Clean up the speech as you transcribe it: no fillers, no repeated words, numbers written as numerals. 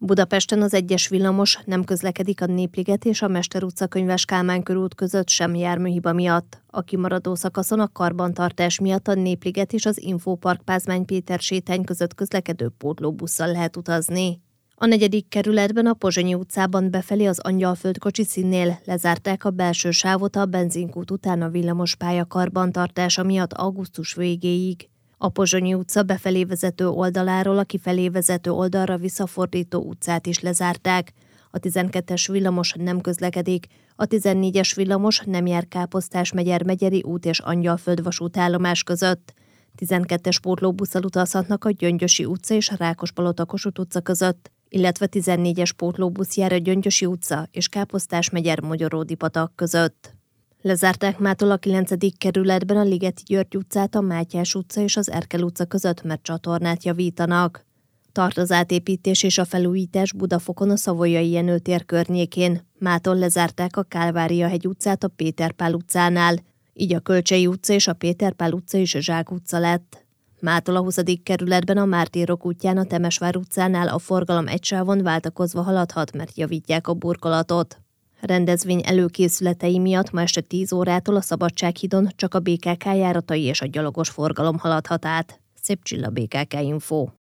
Budapesten az egyes villamos nem közlekedik a Népliget és a Mester utca Könyves Kálmán körút között sem járműhiba miatt. A kimaradó szakaszon a karbantartás miatt a Népliget és az Infopark Pázmány Péter sétány között közlekedő pótlóbusszal lehet utazni. A 4. kerületben a Pozsonyi utcában befelé az Angyalföld színnél lezárták a belső sávot a benzinkút után a villamospálya karbantartása miatt augusztus végéig. A Pozsonyi utca befelé vezető oldaláról a kifelé vezető oldalra visszafordító utcát is lezárták. A 12-es villamos nem közlekedik, a 14-es villamos nem jár Káposztás-Megyer-Megyeri út és Angyalföld vasútállomás között. 12-es pótlóbusszal utazhatnak a Gyöngyösi utca és a Rákospalota-Kossuth utca között, illetve 14-es pótlóbusz jár a Gyöngyösi utca és Káposztás-Megyer-Mogyoródi-patak között. Lezárták mától a 9. kerületben a Ligeti György utcát a Mátyás utca és az Erkel utca között, mert csatornát javítanak. Tart az átépítés és a felújítás Budafokon a Savoyai Jenő tér környékén. Mától lezárták a Kálvária-hegy utcát a Péter Pál utcánál, így a Kölcsey utca és a Péter Pál utca is a Zsák utca lett. Mától a 20. kerületben a Mártírok útján a Temesvár utcánál a forgalom egy sávon váltakozva haladhat, mert javítják a burkolatot. Rendezvény előkészületei miatt ma este 10 órától a Szabadsághídon csak a BKK járatai és a gyalogos forgalom haladhat át. Szép Csilla, BKK Info.